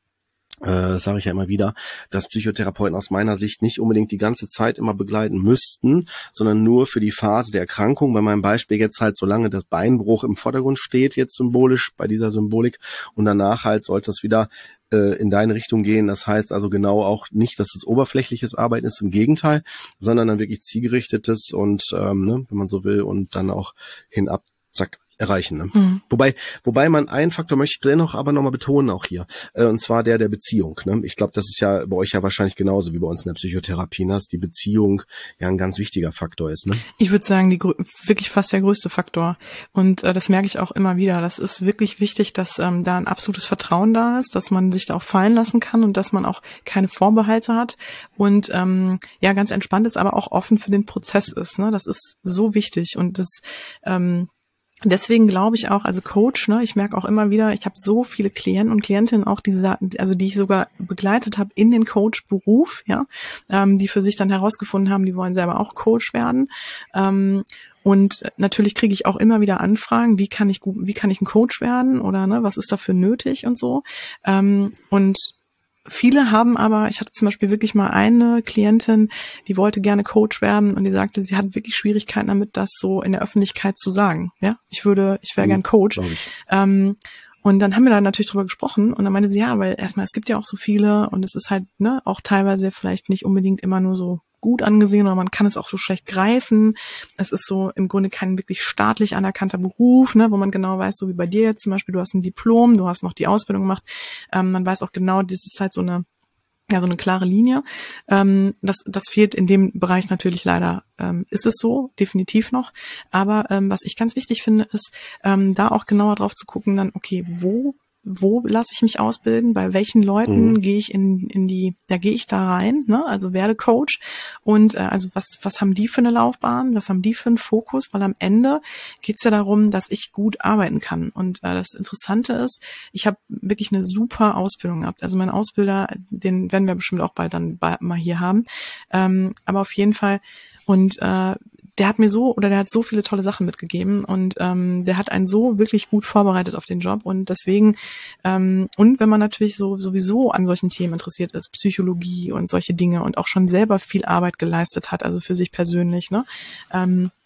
Das sage ich ja immer wieder, dass Psychotherapeuten aus meiner Sicht nicht unbedingt die ganze Zeit immer begleiten müssten, sondern nur für die Phase der Erkrankung. Bei meinem Beispiel jetzt halt, solange das Beinbruch im Vordergrund steht, jetzt symbolisch bei dieser Symbolik und danach halt sollte es wieder äh, in deine Richtung gehen. Das heißt also genau auch nicht, dass es oberflächliches Arbeiten ist, im Gegenteil, sondern dann wirklich zielgerichtetes und, ähm, ne, wenn man so will, und dann auch hinab, zack, erreichen. Ne? Mhm. Wobei, wobei man einen Faktor möchte ich dennoch aber nochmal betonen auch hier, äh, und zwar der der Beziehung. Ne? Ich glaube, das ist ja bei euch ja wahrscheinlich genauso wie bei uns in der Psychotherapie, ne? Dass die Beziehung ja ein ganz wichtiger Faktor ist. Ne? Ich würde sagen, die wirklich fast der größte Faktor. Und äh, das merke ich auch immer wieder. Das ist wirklich wichtig, dass ähm, da ein absolutes Vertrauen da ist, dass man sich da auch fallen lassen kann und dass man auch keine Vorbehalte hat und ähm, ja ganz entspannt ist, aber auch offen für den Prozess ist. Ne? Das ist so wichtig und das ähm, Deswegen glaube ich auch, also Coach, ne, ich merke auch immer wieder, ich habe so viele Klienten und Klientinnen auch, die also die ich sogar begleitet habe in den Coach-Beruf, ja, ähm, die für sich dann herausgefunden haben, die wollen selber auch Coach werden. Ähm, und natürlich kriege ich auch immer wieder Anfragen, wie kann ich gut, wie kann ich ein Coach werden oder ne, was ist dafür nötig und so. Ähm, und viele haben aber, ich hatte zum Beispiel wirklich mal eine Klientin, die wollte gerne Coach werden und die sagte, sie hat wirklich Schwierigkeiten damit, das so in der Öffentlichkeit zu sagen. Ja, ich würde, ich wäre mhm, gern Coach. Ähm, und dann haben wir da natürlich drüber gesprochen und dann meinte sie, ja, weil erstmal, es gibt ja auch so viele und es ist halt, ne, auch teilweise vielleicht nicht unbedingt immer nur so gut angesehen oder man kann es auch so schlecht greifen. Es ist so im Grunde kein wirklich staatlich anerkannter Beruf, ne, wo man genau weiß, so wie bei dir jetzt zum Beispiel, du hast ein Diplom, du hast noch die Ausbildung gemacht, ähm, man weiß auch genau, das ist halt so eine, ja, so eine klare Linie. Ähm, das, das fehlt in dem Bereich natürlich leider, ähm, ist es so, definitiv noch. Aber ähm, was ich ganz wichtig finde, ist, ähm, da auch genauer drauf zu gucken, dann, okay, wo wo lasse ich mich ausbilden, bei welchen Leuten mhm. gehe ich in in die, da gehe ich da rein, ne? Also werde Coach und äh, also was was haben die für eine Laufbahn, was haben die für einen Fokus, weil am Ende geht's ja darum, dass ich gut arbeiten kann und äh, das Interessante ist, ich habe wirklich eine super Ausbildung gehabt, also mein Ausbilder, den werden wir bestimmt auch bald dann bald mal hier haben, ähm, aber auf jeden Fall und äh, der hat mir so, oder der hat so viele tolle Sachen mitgegeben und ähm, der hat einen so wirklich gut vorbereitet auf den Job und deswegen, ähm, und wenn man natürlich so sowieso an solchen Themen interessiert ist, Psychologie und solche Dinge und auch schon selber viel Arbeit geleistet hat, also für sich persönlich, ne, ähm,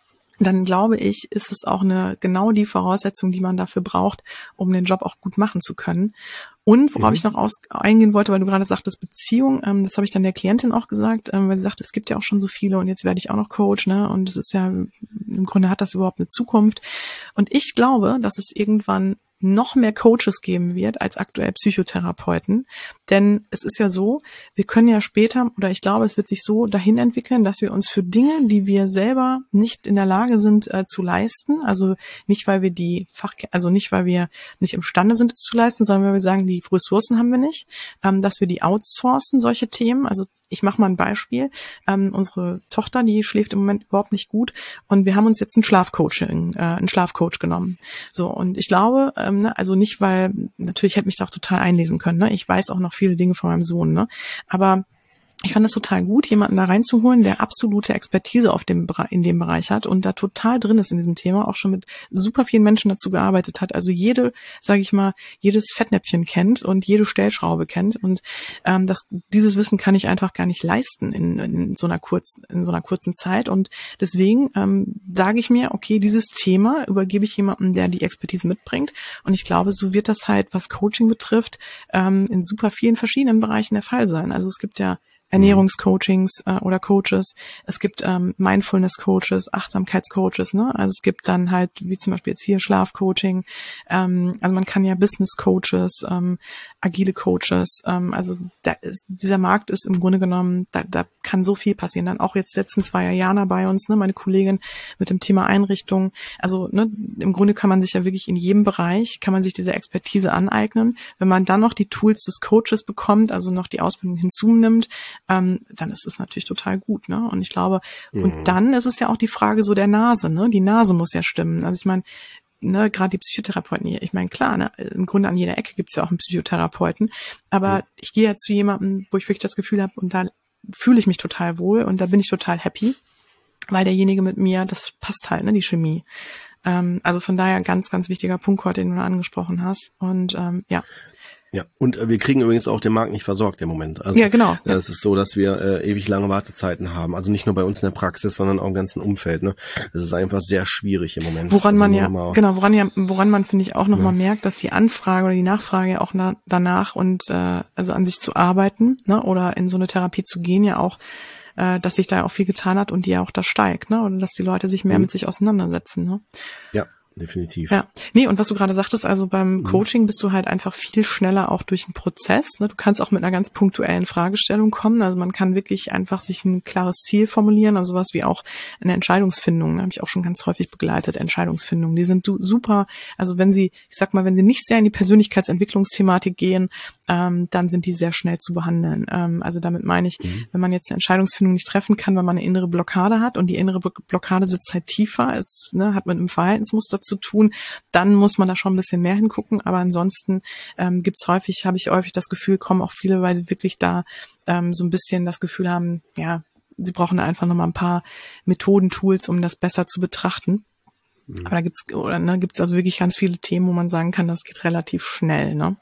dann glaube ich, ist es auch eine genau die Voraussetzung, die man dafür braucht, um den Job auch gut machen zu können. Und worauf mhm. ich noch aus, eingehen wollte, weil du gerade sagtest, Beziehung, ähm, das habe ich dann der Klientin auch gesagt, ähm, weil sie sagt, es gibt ja auch schon so viele und jetzt werde ich auch noch Coach, ne? Und es ist ja, im Grunde hat das überhaupt eine Zukunft. Und ich glaube, dass es irgendwann noch mehr Coaches geben wird als aktuell Psychotherapeuten. Denn es ist ja so, wir können ja später, oder ich glaube, es wird sich so dahin entwickeln, dass wir uns für Dinge, die wir selber nicht in der Lage sind äh, zu leisten, also nicht, weil wir die Fach, also nicht, weil wir nicht imstande sind, es zu leisten, sondern weil wir sagen, die Ressourcen haben wir nicht, ähm, dass wir die outsourcen, solche Themen. Also ich mache mal ein Beispiel. Ähm, unsere Tochter, die schläft im Moment überhaupt nicht gut und wir haben uns jetzt einen Schlafcoaching, äh, einen Schlafcoach genommen. So, und ich glaube, ähm, ne, also nicht, weil, natürlich hätte mich da auch total einlesen können, ne? Ich weiß auch noch viele Dinge von meinem Sohn, ne? Aber ich fand es total gut, jemanden da reinzuholen, der absolute Expertise auf dem in dem Bereich hat und da total drin ist in diesem Thema, auch schon mit super vielen Menschen dazu gearbeitet hat. Also jede, sage ich mal, jedes Fettnäpfchen kennt und jede Stellschraube kennt. Und ähm, das, dieses Wissen kann ich einfach gar nicht leisten in, in so einer kurzen, in so einer kurzen Zeit. Und deswegen ähm, sage ich mir, okay, dieses Thema übergebe ich jemandem, der die Expertise mitbringt. Und ich glaube, so wird das halt, was Coaching betrifft, ähm, in super vielen verschiedenen Bereichen der Fall sein. Also es gibt ja Ernährungscoachings äh, oder Coaches. Es gibt ähm, Mindfulness-Coaches, Achtsamkeitscoaches, ne? Also es gibt dann halt, wie zum Beispiel jetzt hier Schlafcoaching. Ähm, also man kann ja Business-Coaches, ähm, agile Coaches. Ähm, also da ist, dieser Markt ist im Grunde genommen, da, da kann so viel passieren. Dann auch jetzt letztens war ja Jana bei uns, ne? Meine Kollegin mit dem Thema Einrichtung. Also ne, im Grunde kann man sich ja wirklich in jedem Bereich, kann man sich diese Expertise aneignen. Wenn man dann noch die Tools des Coaches bekommt, also noch die Ausbildung hinzunimmt, Ähm, dann ist es natürlich total gut, ne? Und ich glaube, mhm. und dann ist es ja auch die Frage so der Nase, ne? Die Nase muss ja stimmen. Also ich meine, ne, gerade die Psychotherapeuten hier, ich meine, klar, ne, im Grunde an jeder Ecke gibt's ja auch einen Psychotherapeuten, aber mhm. ich gehe ja zu jemandem, wo ich wirklich das Gefühl habe, und da fühle ich mich total wohl und da bin ich total happy, weil derjenige mit mir, das passt halt, ne, die Chemie. Ähm, also von daher ganz, ganz wichtiger Punkt heute, den du da angesprochen hast. Und ähm, ja. Ja, und äh, wir kriegen übrigens auch den Markt nicht versorgt im Moment. Also, ja, genau. Ja. Es ist so, dass wir äh, ewig lange Wartezeiten haben. Also nicht nur bei uns in der Praxis, sondern auch im ganzen Umfeld. Ne, es ist einfach sehr schwierig im Moment. Woran also man ja, genau, woran ja, woran man finde ich auch nochmal ja. merkt, dass die Anfrage oder die Nachfrage ja auch na, danach und äh, also an sich zu arbeiten, ne, oder in so eine Therapie zu gehen, ja auch, äh, dass sich da auch viel getan hat und die ja auch da steigt, ne, oder dass die Leute sich mehr mhm. mit sich auseinandersetzen, ne. Ja. Definitiv. Ja, nee, und was du gerade sagtest, also beim Coaching bist du halt einfach viel schneller auch durch den Prozess. Ne? Du kannst auch mit einer ganz punktuellen Fragestellung kommen. Also man kann wirklich einfach sich ein klares Ziel formulieren, also sowas wie auch eine Entscheidungsfindung, ne? Habe ich auch schon ganz häufig begleitet, Entscheidungsfindung. Die sind super, also wenn sie, ich sag mal, wenn sie nicht sehr in die Persönlichkeitsentwicklungsthematik gehen, ähm, dann sind die sehr schnell zu behandeln. Ähm, also damit meine ich, mhm. wenn man jetzt eine Entscheidungsfindung nicht treffen kann, weil man eine innere Blockade hat und die innere Blockade sitzt halt tiefer, ist, ne, hat mit einem Verhaltensmuster zu tun, dann muss man da schon ein bisschen mehr hingucken. Aber ansonsten ähm, gibt's häufig, habe ich häufig das Gefühl, kommen auch viele, weil sie wirklich da ähm, so ein bisschen das Gefühl haben, ja, sie brauchen da einfach nochmal ein paar Methoden, Tools, um das besser zu betrachten. Mhm. Aber da gibt's oder ne, gibt's also wirklich ganz viele Themen, wo man sagen kann, das geht relativ schnell, ne?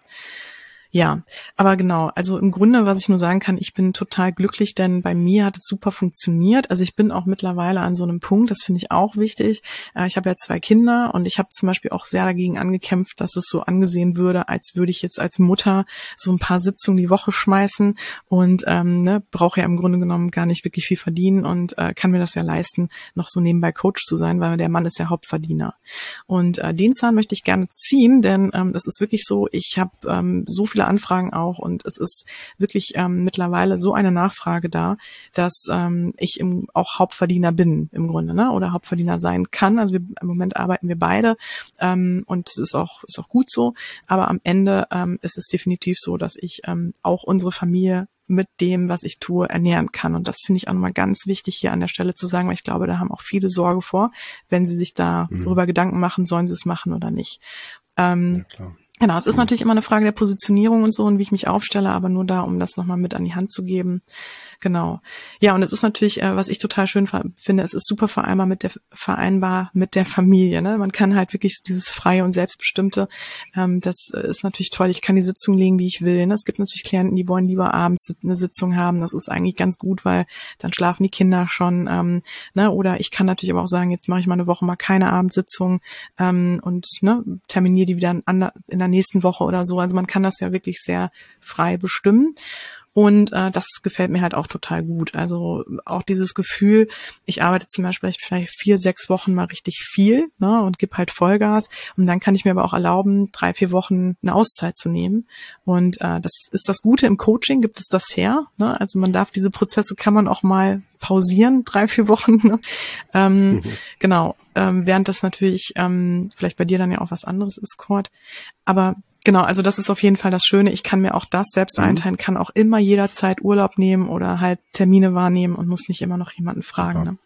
Ja, aber genau, also im Grunde, was ich nur sagen kann, ich bin total glücklich, denn bei mir hat es super funktioniert. Also ich bin auch mittlerweile an so einem Punkt, das finde ich auch wichtig. Ich habe ja zwei Kinder und ich habe zum Beispiel auch sehr dagegen angekämpft, dass es so angesehen würde, als würde ich jetzt als Mutter so ein paar Sitzungen die Woche schmeißen und ähm, ne, brauche ja im Grunde genommen gar nicht wirklich viel verdienen und äh, kann mir das ja leisten, noch so nebenbei Coach zu sein, weil der Mann ist ja Hauptverdiener. Und äh, den Zahn möchte ich gerne ziehen, denn ähm, es ist wirklich so, ich habe ähm, so viele Anfragen auch und es ist wirklich ähm, mittlerweile so eine Nachfrage da, dass ähm, ich im, auch Hauptverdiener bin im Grunde, ne, oder Hauptverdiener sein kann. Also wir, im Moment arbeiten wir beide ähm, und es ist auch ist auch gut so, aber am Ende ähm, ist es definitiv so, dass ich ähm, auch unsere Familie mit dem, was ich tue, ernähren kann. Und das finde ich auch nochmal ganz wichtig hier an der Stelle zu sagen, weil ich glaube, da haben auch viele Sorge vor, wenn sie sich da mhm. darüber Gedanken machen, sollen sie es machen oder nicht. Ähm, ja, klar. Genau, es ist natürlich immer eine Frage der Positionierung und so und wie ich mich aufstelle, aber nur da, um das nochmal mit an die Hand zu geben. Genau. Ja, und es ist natürlich, äh, was ich total schön finde, es ist super vereinbar mit der vereinbar mit der Familie. Ne? Man kann halt wirklich dieses freie und selbstbestimmte, ähm, das ist natürlich toll. Ich kann die Sitzung legen, wie ich will. Ne? Es gibt natürlich Klienten, die wollen lieber abends eine Sitzung haben. Das ist eigentlich ganz gut, weil dann schlafen die Kinder schon. Ähm, ne? Oder ich kann natürlich aber auch sagen, jetzt mache ich mal eine Woche mal keine Abendsitzung ähm, und ne, terminiere die wieder in der nächsten Woche oder so. Also man kann das ja wirklich sehr frei bestimmen. Und äh, das gefällt mir halt auch total gut. Also auch dieses Gefühl, ich arbeite zum Beispiel vielleicht vier, sechs Wochen mal richtig viel, ne, und gebe halt Vollgas. Und dann kann ich mir aber auch erlauben, drei, vier Wochen eine Auszeit zu nehmen. Und äh, das ist das Gute im Coaching, gibt es das her. Ne? Also man darf diese Prozesse, kann man auch mal pausieren, drei, vier Wochen. Ne? Ähm, mhm. Genau, ähm, während das natürlich ähm, vielleicht bei dir dann ja auch was anderes ist, Cord. Aber genau, also das ist auf jeden Fall das Schöne. Ich kann mir auch das selbst mhm. einteilen, kann auch immer jederzeit Urlaub nehmen oder halt Termine wahrnehmen und muss nicht immer noch jemanden fragen. Ne?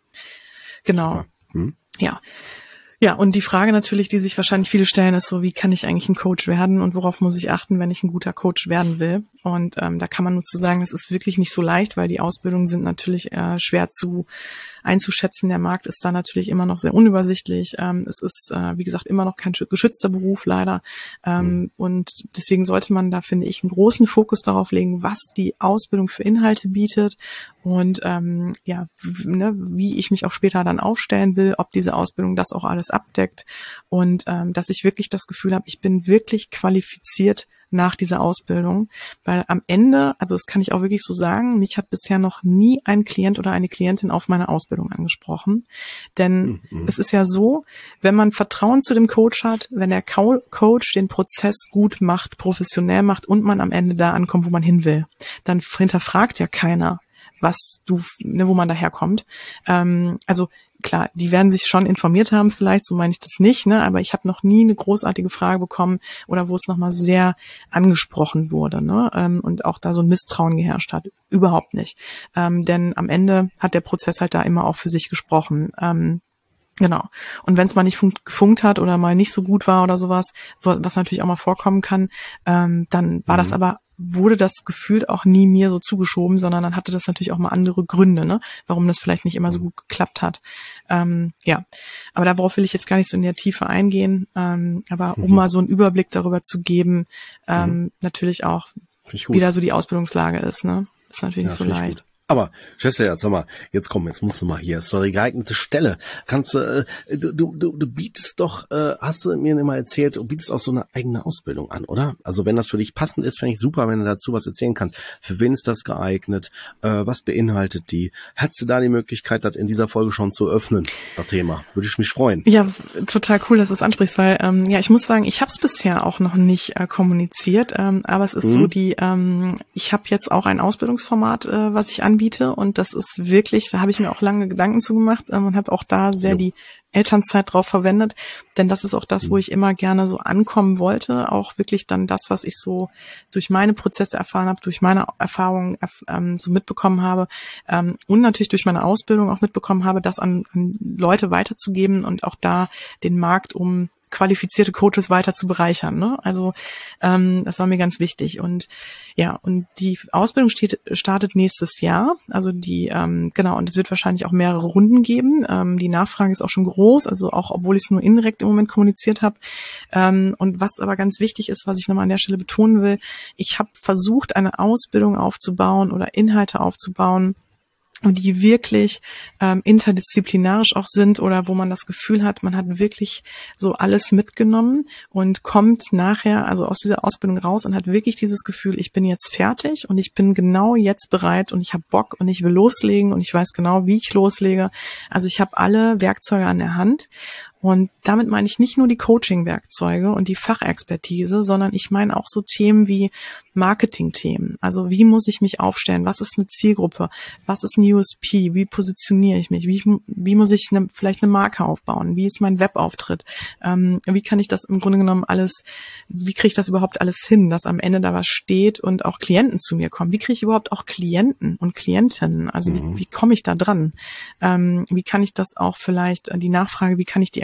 Genau. Mhm. Ja. Ja, und die Frage natürlich, die sich wahrscheinlich viele stellen, ist so, wie kann ich eigentlich ein Coach werden und worauf muss ich achten, wenn ich ein guter Coach werden will? Und ähm, da kann man nur zu sagen, es ist wirklich nicht so leicht, weil die Ausbildungen sind natürlich äh, schwer zu einzuschätzen. Der Markt ist da natürlich immer noch sehr unübersichtlich. Ähm, es ist, äh, wie gesagt, immer noch kein geschützter Beruf leider. Ähm, mhm. Und deswegen sollte man da, finde ich, einen großen Fokus darauf legen, was die Ausbildung für Inhalte bietet und ähm, ja, ne, wie ich mich auch später dann aufstellen will, ob diese Ausbildung das auch alles abdeckt und ähm, dass ich wirklich das Gefühl habe, ich bin wirklich qualifiziert nach dieser Ausbildung, weil am Ende, also das kann ich auch wirklich so sagen, mich hat bisher noch nie ein Klient oder eine Klientin auf meine Ausbildung angesprochen, denn mhm. es ist ja so, wenn man Vertrauen zu dem Coach hat, wenn der Coach den Prozess gut macht, professionell macht und man am Ende da ankommt, wo man hin will, dann hinterfragt ja keiner, was du, ne, wo man daherkommt. Ähm, also klar, die werden sich schon informiert haben, vielleicht, so meine ich das nicht, ne? Aber ich habe noch nie eine großartige Frage bekommen oder wo es nochmal sehr angesprochen wurde, ne? Ähm, und auch da so ein Misstrauen geherrscht hat. Überhaupt nicht. Ähm, denn am Ende hat der Prozess halt da immer auch für sich gesprochen. Ähm, Genau. Und wenn es mal nicht funkt, gefunkt hat oder mal nicht so gut war oder sowas, was natürlich auch mal vorkommen kann, ähm, dann war mhm. das aber, wurde das gefühlt auch nie mir so zugeschoben, sondern dann hatte das natürlich auch mal andere Gründe, ne, warum das vielleicht nicht immer so gut geklappt hat. Ähm, ja, aber darauf will ich jetzt gar nicht so in der Tiefe eingehen, ähm, aber um mhm. mal so einen Überblick darüber zu geben, ähm, mhm. natürlich auch, wie da so die Ausbildungslage ist, ne, ist natürlich ja, nicht so leicht. Gut. Aber, Schwester, jetzt sag mal, jetzt komm, jetzt musst du mal hier, ist doch die geeignete Stelle. Kannst du, äh, du, du, du bietest doch, äh, hast du mir immer erzählt, du bietest auch so eine eigene Ausbildung an, oder? Also wenn das für dich passend ist, fände ich super, wenn du dazu was erzählen kannst. Für wen ist das geeignet? Äh, was beinhaltet die? Hättest du da die Möglichkeit, das in dieser Folge schon zu öffnen, das Thema? Würde ich mich freuen. Ja, total cool, dass du es ansprichst, weil, ähm, ja, ich muss sagen, ich habe es bisher auch noch nicht äh, kommuniziert, ähm, aber es ist mhm. so die, ähm, ich habe jetzt auch ein Ausbildungsformat, äh, was ich anbiete. Anbiete und das ist wirklich, da habe ich mir auch lange Gedanken zu gemacht ähm, und habe auch da sehr jo. die Elternzeit drauf verwendet, denn das ist auch das, wo ich immer gerne so ankommen wollte, auch wirklich dann das, was ich so durch meine Prozesse erfahren habe, durch meine Erfahrungen ähm, so mitbekommen habe ähm, und natürlich durch meine Ausbildung auch mitbekommen habe, das an, an Leute weiterzugeben und auch da den Markt um qualifizierte Coaches weiter zu bereichern, ne? Also ähm, das war mir ganz wichtig und ja, und die Ausbildung steht, startet nächstes Jahr, also die ähm, genau, und es wird wahrscheinlich auch mehrere Runden geben. Ähm, die Nachfrage ist auch schon groß, also auch obwohl ich es nur indirekt im Moment kommuniziert habe. Ähm, und was aber ganz wichtig ist, was ich nochmal an der Stelle betonen will, ich habe versucht, eine Ausbildung aufzubauen oder Inhalte aufzubauen, die wirklich ähm, interdisziplinarisch auch sind oder wo man das Gefühl hat, man hat wirklich so alles mitgenommen und kommt nachher also aus dieser Ausbildung raus und hat wirklich dieses Gefühl, ich bin jetzt fertig und ich bin genau jetzt bereit und ich habe Bock und ich will loslegen und ich weiß genau, wie ich loslege. Also ich habe alle Werkzeuge an der Hand. Und damit meine ich nicht nur die Coaching-Werkzeuge und die Fachexpertise, sondern ich meine auch so Themen wie Marketing-Themen. Also wie muss ich mich aufstellen? Was ist eine Zielgruppe? Was ist ein U S P? Wie positioniere ich mich? Wie, wie muss ich eine, vielleicht eine Marke aufbauen? Wie ist mein Webauftritt? Ähm, wie kann ich das im Grunde genommen alles, wie kriege ich das überhaupt alles hin, dass am Ende da was steht und auch Klienten zu mir kommen? Wie kriege ich überhaupt auch Klienten und Klientinnen? Also mhm. wie, wie komme ich da dran? Ähm, wie kann ich das auch vielleicht, die Nachfrage, wie kann ich die erhöhen?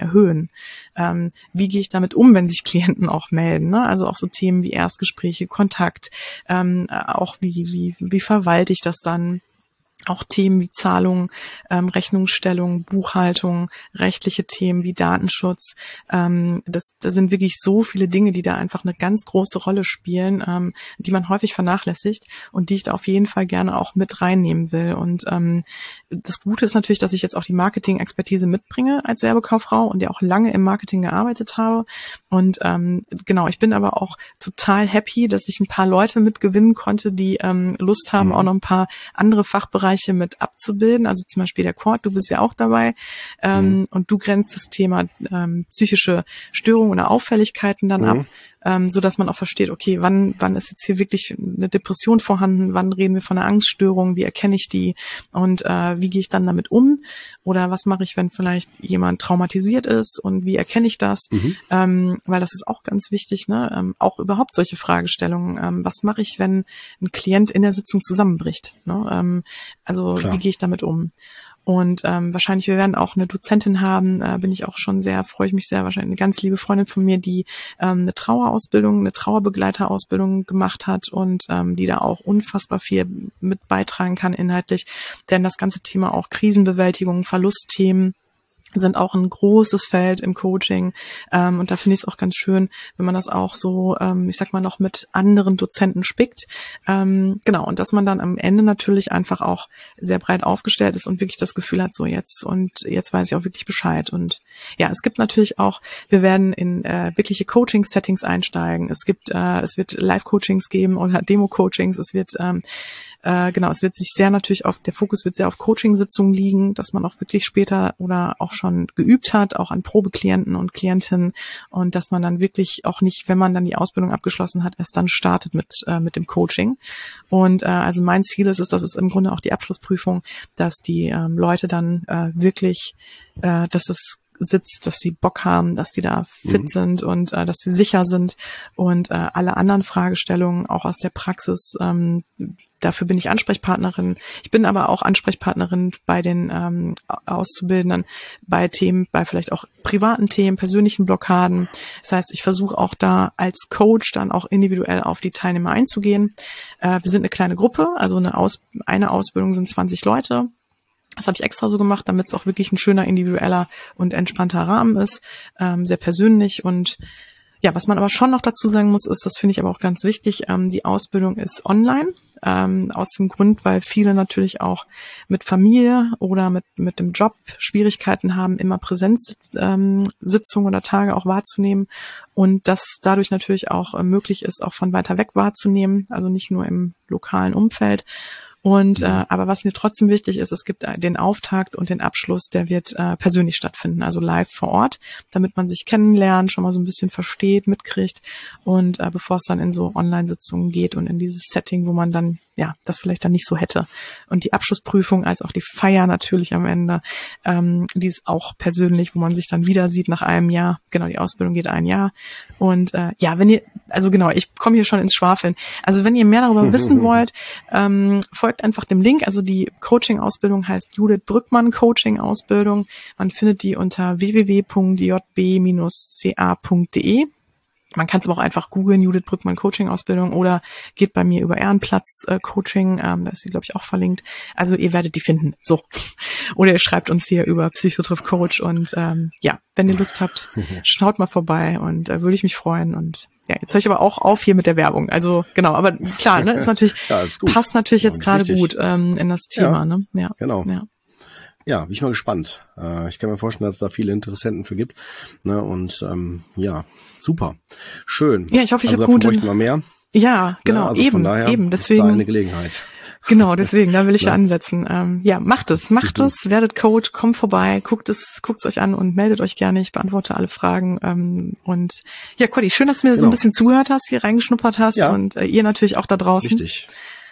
erhöhen? Ähm, wie gehe ich damit um, wenn sich Klienten auch melden? Ne? Also auch so Themen wie Erstgespräche, Kontakt, ähm, auch wie, wie, wie verwalte ich das dann? Auch Themen wie Zahlung, ähm, Rechnungsstellung, Buchhaltung, rechtliche Themen wie Datenschutz. Ähm, das, das sind wirklich so viele Dinge, die da einfach eine ganz große Rolle spielen, ähm, die man häufig vernachlässigt und die ich da auf jeden Fall gerne auch mit reinnehmen will. Und ähm, das Gute ist natürlich, dass ich jetzt auch die Marketing-Expertise mitbringe als Werbekauffrau und ja auch lange im Marketing gearbeitet habe. Und ähm, genau, ich bin aber auch total happy, dass ich ein paar Leute mitgewinnen konnte, die ähm, Lust haben, mhm. auch noch ein paar andere Fachbereiche mit abzubilden, also zum Beispiel der Cord, du bist ja auch dabei, ähm, mhm. und du grenzt das Thema ähm, psychische Störungen oder Auffälligkeiten dann mhm. ab, ähm, so dass man auch versteht, okay, wann wann ist jetzt hier wirklich eine Depression vorhanden, wann reden wir von einer Angststörung, wie erkenne ich die und äh, wie gehe ich dann damit um oder was mache ich, wenn vielleicht jemand traumatisiert ist und wie erkenne ich das, mhm. ähm, weil das ist auch ganz wichtig, ne? Ähm, auch überhaupt solche Fragestellungen, ähm, was mache ich, wenn ein Klient in der Sitzung zusammenbricht, ne? ähm, Also Klar. Wie gehe ich damit um? Und ähm, wahrscheinlich, wir werden auch eine Dozentin haben, äh, bin ich auch schon sehr, freue ich mich sehr, wahrscheinlich eine ganz liebe Freundin von mir, die ähm, eine Trauerausbildung, eine Trauerbegleiterausbildung gemacht hat und ähm, die da auch unfassbar viel mit beitragen kann inhaltlich. Denn das ganze Thema auch Krisenbewältigung, Verlustthemen sind auch ein großes Feld im Coaching, ähm, und da finde ich es auch ganz schön, wenn man das auch so, ähm, ich sag mal, noch mit anderen Dozenten spickt, ähm, genau, und dass man dann am Ende natürlich einfach auch sehr breit aufgestellt ist und wirklich das Gefühl hat, so jetzt und jetzt weiß ich auch wirklich Bescheid. Und ja, es gibt natürlich auch, wir werden in äh, wirkliche Coaching-Settings einsteigen, es gibt, äh, es wird Live-Coachings geben oder Demo-Coachings, es wird ähm, Äh, genau, es wird sich sehr natürlich auf, der Fokus wird sehr auf Coaching-Sitzungen liegen, dass man auch wirklich später oder auch schon geübt hat, auch an Probeklienten und Klientinnen und dass man dann wirklich auch nicht, wenn man dann die Ausbildung abgeschlossen hat, erst dann startet mit äh, mit dem Coaching. Und äh, also mein Ziel ist es, das ist im Grunde auch die Abschlussprüfung, dass die ähm, Leute dann äh, wirklich, äh, dass es sitzt, dass sie Bock haben, dass die da fit mhm. sind und äh, dass sie sicher sind und äh, alle anderen Fragestellungen auch aus der Praxis, ähm, dafür bin ich Ansprechpartnerin. Ich bin aber auch Ansprechpartnerin bei den ähm, Auszubildenden, bei Themen, bei vielleicht auch privaten Themen, persönlichen Blockaden. Das heißt, ich versuche auch da als Coach dann auch individuell auf die Teilnehmer einzugehen. Äh, wir sind eine kleine Gruppe, also eine, Aus- eine Ausbildung sind zwanzig Leute. Das habe ich extra so gemacht, damit es auch wirklich ein schöner, individueller und entspannter Rahmen ist, ähm, sehr persönlich. Und ja, was man aber schon noch dazu sagen muss, ist, das finde ich aber auch ganz wichtig, ähm, die Ausbildung ist online, ähm, aus dem Grund, weil viele natürlich auch mit Familie oder mit mit dem Job Schwierigkeiten haben, immer Präsenzsitzungen ähm, oder Tage auch wahrzunehmen und das dadurch natürlich auch äh, möglich ist, auch von weiter weg wahrzunehmen, also nicht nur im lokalen Umfeld. Und äh, aber was mir trotzdem wichtig ist, es gibt den Auftakt und den Abschluss, der wird äh, persönlich stattfinden, also live vor Ort, damit man sich kennenlernt, schon mal so ein bisschen versteht, mitkriegt und äh, bevor es dann in so Online-Sitzungen geht und in dieses Setting, wo man dann ja das vielleicht dann nicht so hätte. Und die Abschlussprüfung als auch die Feier natürlich am Ende, ähm, die ist auch persönlich, wo man sich dann wieder sieht nach einem Jahr. Genau, die Ausbildung geht ein Jahr. Und äh, ja, wenn ihr, also genau, ich komme hier schon ins Schwafeln. Also wenn ihr mehr darüber wissen wollt, ähm, folgt einfach dem Link. Also die Coaching-Ausbildung heißt Judith Brückmann Coaching-Ausbildung. Man findet die unter w w w punkt j b dash c a punkt d e. Man kann es aber auch einfach googeln, Judith Brückmann Coaching-Ausbildung oder geht bei mir über Ehrenplatz äh, Coaching, ähm, da ist sie, glaube ich, auch verlinkt. Also ihr werdet die finden, so. Oder ihr schreibt uns hier über Psychotriff Coach und ähm, ja, wenn ihr Lust habt, schaut mal vorbei und äh, würde ich mich freuen. Und ja, jetzt höre ich aber auch auf hier mit der Werbung. Also genau, aber klar, ne, ist natürlich, ja, ist gut. Passt natürlich jetzt gerade gut ähm, in das Thema. Ja, ne? Ja, genau. Ja. Ja, bin ich mal gespannt. Äh, ich kann mir vorstellen, dass es da viele Interessenten für gibt. Ne? Und ähm, ja, super. Schön. Ja, ich hoffe, ich also habe gut. Bräuchten wir mehr. Ja, genau, ja, also eben, von daher eben. Deswegen ist da eine Gelegenheit. Genau, deswegen, da will ich ja, ja ansetzen. Ähm, ja, macht es, macht mhm. es, werdet Coach, kommt vorbei, guckt es, guckt es euch an und meldet euch gerne. Ich beantworte alle Fragen. Ähm, und ja, Cody, schön, dass du mir genau. so ein bisschen zugehört hast, hier reingeschnuppert hast ja. und äh, ihr natürlich auch da draußen. Richtig.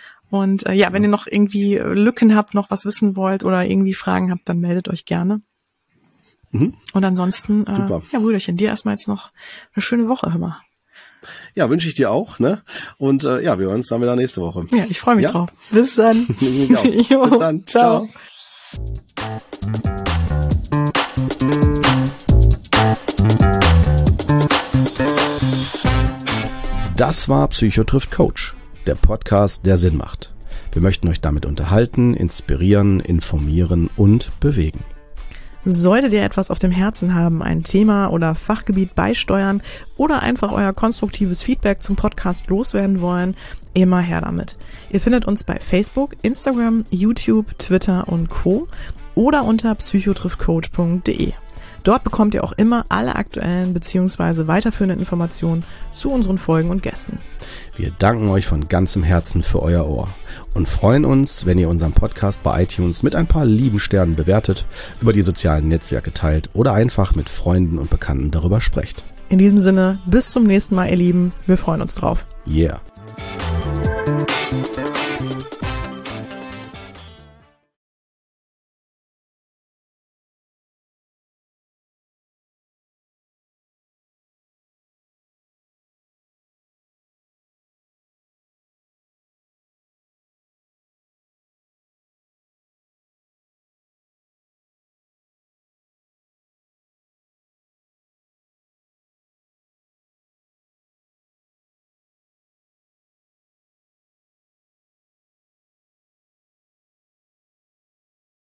Und äh, ja, wenn ihr noch irgendwie Lücken habt, noch was wissen wollt oder irgendwie Fragen habt, dann meldet euch gerne. Mhm. Und ansonsten, äh, Super. ja, Brüderchen, dir erstmal jetzt noch eine schöne Woche, hör mal. Ja, wünsche ich dir auch, ne? Und äh, ja, wir hören uns dann wieder nächste Woche. Ja, ich freue mich ja? drauf. Bis dann. jo, Bis dann. Ciao. Ciao. Das war Psycho trifft Coach, der Podcast, der Sinn macht. Wir möchten euch damit unterhalten, inspirieren, informieren und bewegen. Solltet ihr etwas auf dem Herzen haben, ein Thema oder Fachgebiet beisteuern oder einfach euer konstruktives Feedback zum Podcast loswerden wollen, immer her damit. Ihr findet uns bei Facebook, Instagram, YouTube, Twitter und Co. oder unter psycho trifft coach punkt de. Dort bekommt ihr auch immer alle aktuellen bzw. weiterführenden Informationen zu unseren Folgen und Gästen. Wir danken euch von ganzem Herzen für euer Ohr und freuen uns, wenn ihr unseren Podcast bei iTunes mit ein paar lieben Sternen bewertet, über die sozialen Netzwerke teilt oder einfach mit Freunden und Bekannten darüber sprecht. In diesem Sinne, bis zum nächsten Mal, ihr Lieben. Wir freuen uns drauf. Yeah.